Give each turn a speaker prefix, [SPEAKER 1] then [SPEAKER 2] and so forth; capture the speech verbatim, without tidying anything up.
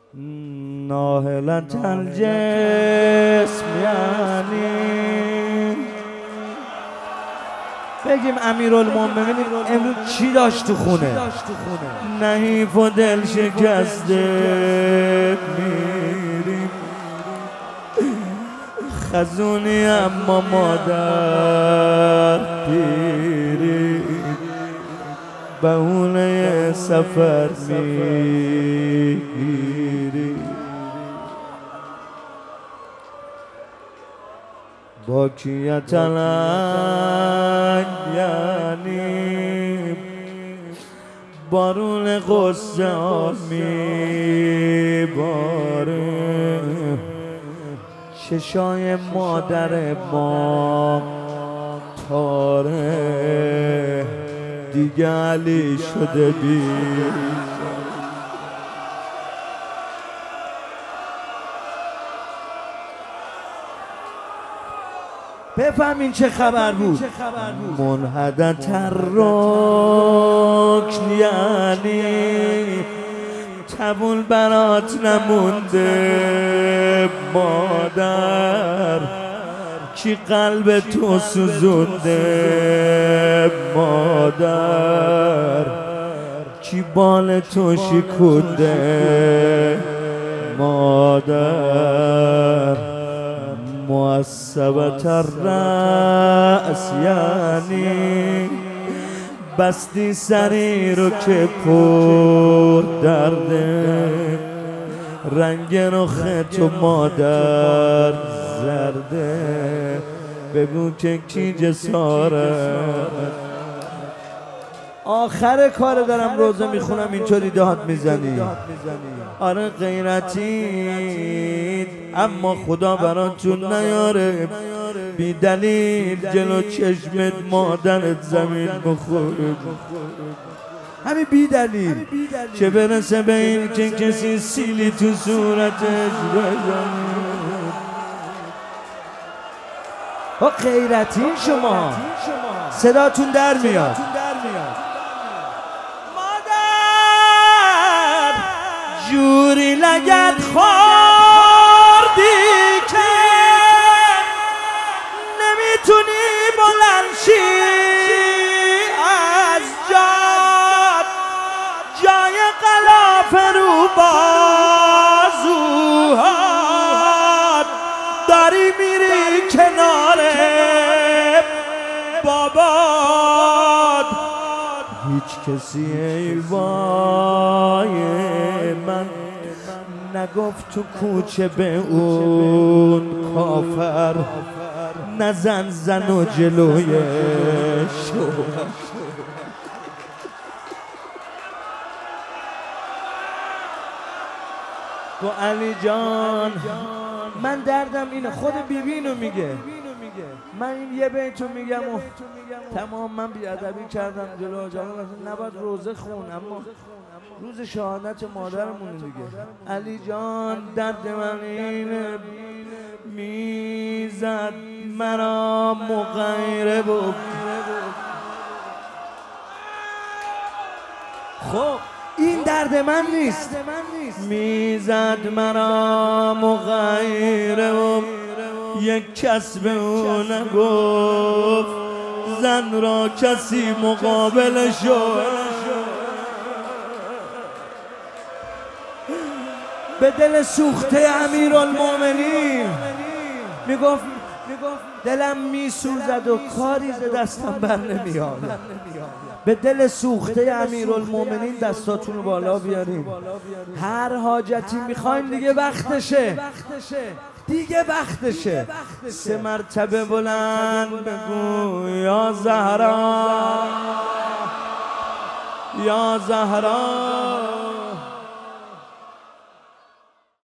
[SPEAKER 1] ناهلت الجسم یعنی بگیم امیرالمومنین امروز چی داشت تو خونه؟ نحیف و دل شکسته میریم خزونی اما مادر پیری بهونه سفر میگیری با کیت الگ یعنی بارون غصه میباره چشای مادر ما تاره دیگه علی شده بی بفهمین چه خبر بود. منحدت الرکن یعنی تبون برات نمونده مادر کی قلب تو سوزونده مادر کی بال تو شکونده مادر معصبت الرأس یعنی بستی سری رو که پر درده رنگ رخ تو مادر زرده بگو که کی جسارت. آخر کار دارم روزه میخونم اینطوری داد میزنی آره غیرتی اما خدا براتون نیاره بی دلیل جلو چشمت مادرت زمین بخوره همین بی دلیل چه برسه به این که کسی سیلی تو صورتش بزنه. ها غیرتی شما صداتون در میاد مادر جوری لگد خوردی که نمیتونی بلند شی از جاد جای غلاف رو بازوهات داری میری کنار بابات هیچ کسی ای وای من نگفت تو کوچه به اون کافر نزن زن و جلوی شوهر. گو علی جان من دردم اینه خود بیبینو میگه من این یه بیتو میگم و تمام من بیادبی کردم جلو جانم نباید روزه خون اما روز شهادت مادرمون دیگه. علی جان درد من اینه میزد مرا مغیره بود خب این درد من نیست میزد مرا مغیره و یک کس به او نگفت زن را کسی مقابل شد به دل سوخته امیرالمومنین میگفت دلم میسوزد و کاری ز دستم بر نمیاد. به دل سوخته امیرالمومنین دستاتون رو بالا بیارین هر حاجتی میخواین دیگه وقتشه دیگه وقتشه سه مرتبه بلند بگو یا زهرا یا زهرا